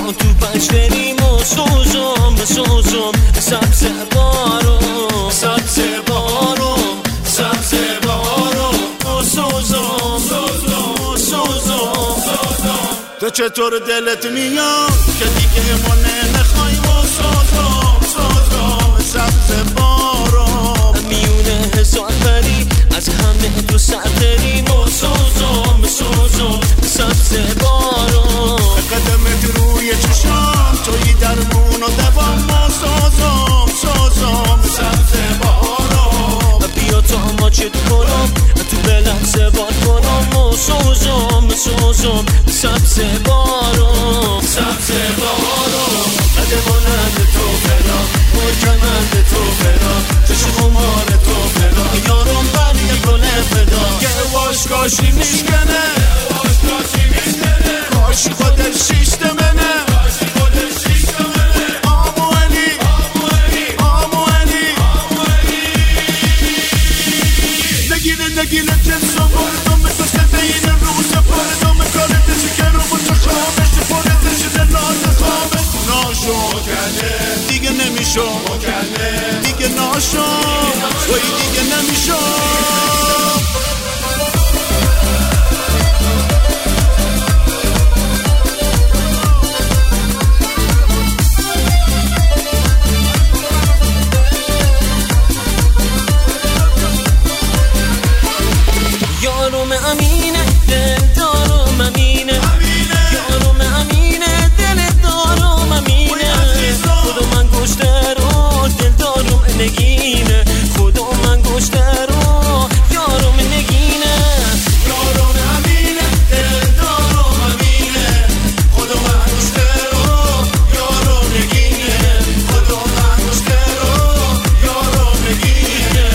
تو پنجریم و سوزم سبز بارم سبز بارم سبز بارم و سوزم تو چطور دلت میاد که دیگه ما نمیخوای و سوزم سبز بارم میونه هزار پری از همه تو سردریم و سوزم سبز بارم قدمت روی چشام توی درمون و دوام و سوزم سبز بارم بیا تا ما چت کنم تو بلم سوار کنم و سوزم سبز بارم قدمانند تو فدا مرکمند تو فدا چشم خمار تو فدا یارم برگ گل فدا که واشکاشی میشکنه کاشی خودش شیشت منه آمو علی نگیره جنسا بردم مثل سبین روز پردم کارتش کرو با تو خامش پردش دلات خامش ناشو دیگه نمیشو دیگه ناشو وای دیگه نمیشو یارم امینه دل دارم امینه یارم امینه دل دارم امینه خدا من گشته رو دل دارم نگینه خدا من گشته رو یارم نگینه یارم امینه دل دارم امینه خدا من گشته رو یارم نگینه خدا من گشته رو یارم نگینه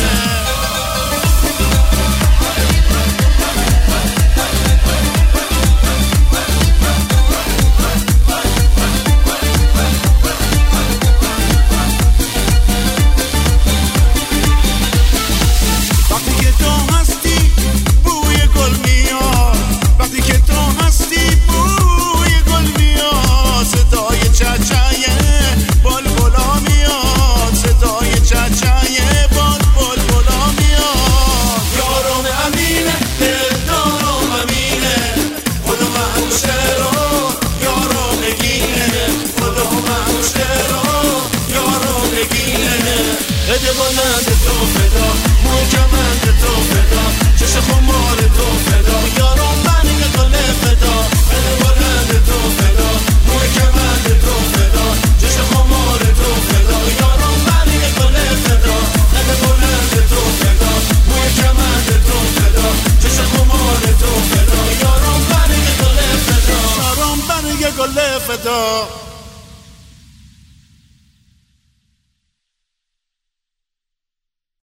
قدمانند تو فدا محکمند تو فدا چشم خمار تو فدا یارم برگ گل فدا قدمانند تو فدا محکمند تو فدا چشم خمار تو فدا یارم برگ گل فدا قدمانند تو فدا محکمند تو فدا چشم خمار تو فدا یارم برگ گل فدا یارم برگ گل فدا